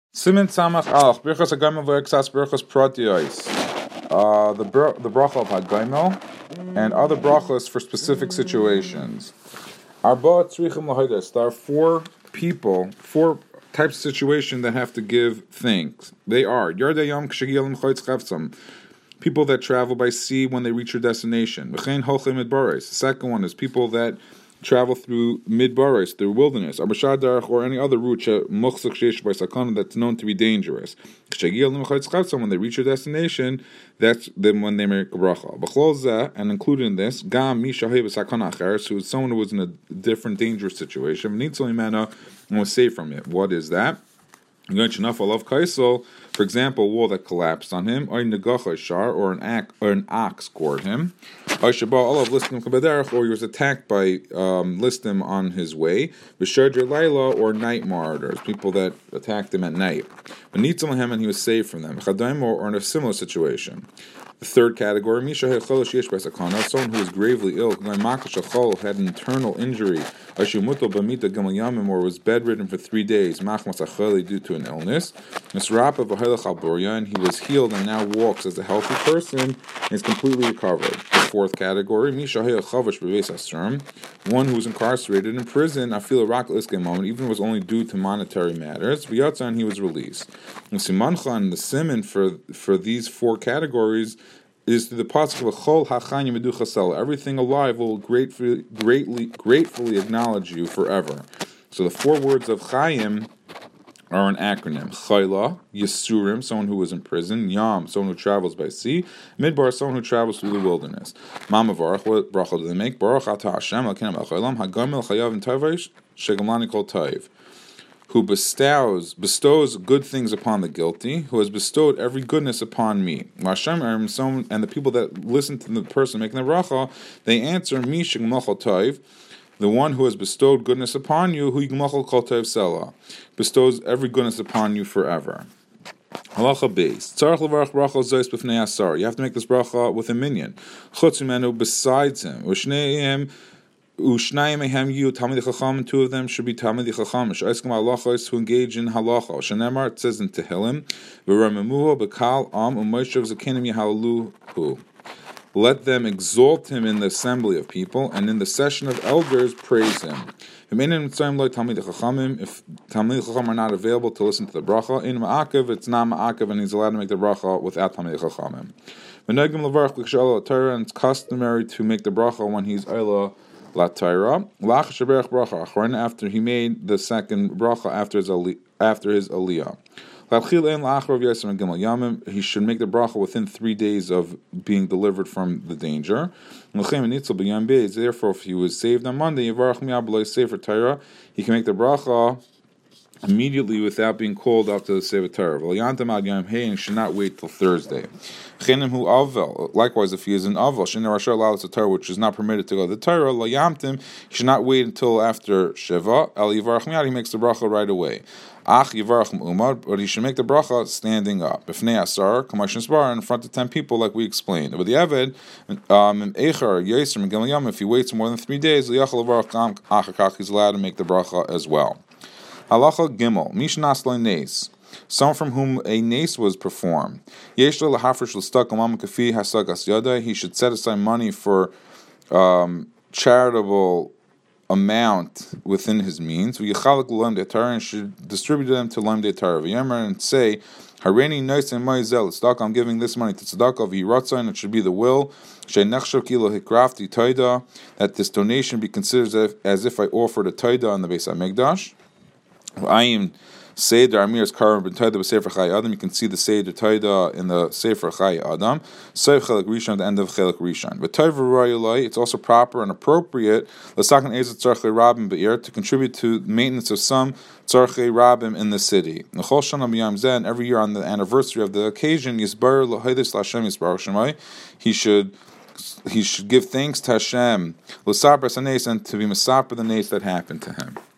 Siman Samach Alach Birchas Hagaimel v'Exas Birchas Pratiyos. The bracha of Hagaimel and other brachas for specific situations. Arba tzrichim lahodos. There are four types of situation that have to give thanks. They are Yardei Yom Kshegiyalim Chayitz Chavtzam. People that travel by sea when they reach their destination. V'chein Holchei Midbaros. The second one is people that travel through midbaros, through wilderness, or any other route that's known to be dangerous. When they reach their destination, that's then when they make a bracha. And included in this, who is someone who was in a different dangerous situation, and was saved from it. What is that? For example, a wall that collapsed on him, or an ox gored him, or he was attacked by listim on his way, or night marauders, people that attacked him at night. And he was saved from them, or in a similar situation. The third category, someone who was gravely ill, had an internal injury, or was bedridden for 3 days, due to an illness, and he was healed and now walks as a healthy person and is completely recovered. The fourth category, one who was incarcerated in prison, even if it was only due to monetary matters, and he was released. And the simon for these four categories is to the pasuk of Chol hachayim edu chasel. Everything alive will gratefully acknowledge you forever. So the four words of Chayim are an acronym. Chayla, Yisurim, someone who was in prison. Yam, someone who travels by sea. Midbar, someone who travels through the wilderness. Mamavarach, what bracha do they make? Baruch atah Hashem, Elokeinu melech haolam, hagamel chayav and taveish, shegamlani kol taiv. Who bestows good things upon the guilty, who has bestowed every goodness upon me. And the people that listen to the person making the bracha, they answer, Mi shegmachal taiv, the one who has bestowed goodness upon you, who yigmachal kol taiv selah, bestows every goodness upon you forever. Halacha base. Tzarich levarach bracha zois b'fnei asar. You have to make this bracha with a minion. Chutz mimenu, besides him. U'shneihem, Ushnayim ehem yu Talmidei Chacham, two of them should be Talmidei Chacham. She'eskim halachos, who engage in halacha. Shenemar, it says in Tehillim, v'ramemuho b'kal am u'moishav zakenim yahaluhu. Let them exalt him in the assembly of people, and in the session of elders praise him. If Talmidei Chacham are not available to listen to the bracha, in ma'akev, it's not ma'akev, and he's allowed to make the bracha without Talmidei Chachamim. V'negim levarach b'kshal l'Torah, and it's customary to make the bracha when he's Eila La Taira, Lach Shaberach Bracha Achron, after he made the second bracha after his aliyah. He should make the bracha within 3 days of being delivered from the danger. Therefore, if he was saved on Monday, he can make the bracha immediately without being called up to the Sefer Torah. And should not wait till Thursday. Likewise, if he is an aval, which is not permitted to go to the Torah, he should not wait until after Sheva. He makes the bracha right away. But he should make the bracha standing up. In front of 10 people, like we explained. But the Eved, if he waits more than 3 days, he's allowed to make the bracha as well. Halacha Gimel, Mishnas Nes, someone from whom a nes was performed. He should set aside money for charitable amount within his means. And should distribute them to Lamdei Torah. And say, I'm giving this money to tzedakah, and it should be the will that this donation be considered as if I offered a taida on the Beis HaMikdash. I am Seder Amir's Karam ben Taida b'Sefer Chai Adam. You can see the Seder Taida in the Sefer Chai Adam. Seif Chelik Rishon, the end of Chelik Rishon. But Taiva Rayulai, it's also proper and appropriate l'sakan ezet tzarchei rabim be'ir, to contribute to the maintenance of some tzarchei rabim in the city. L'chol shana b'yam zeh, and every year on the anniversary of the occasion, Yisbar l'haydis l'Hashem Yisbarach Shemai, he should give thanks to Hashem, l'saper sanes, and to be misaper the nes that happened to him.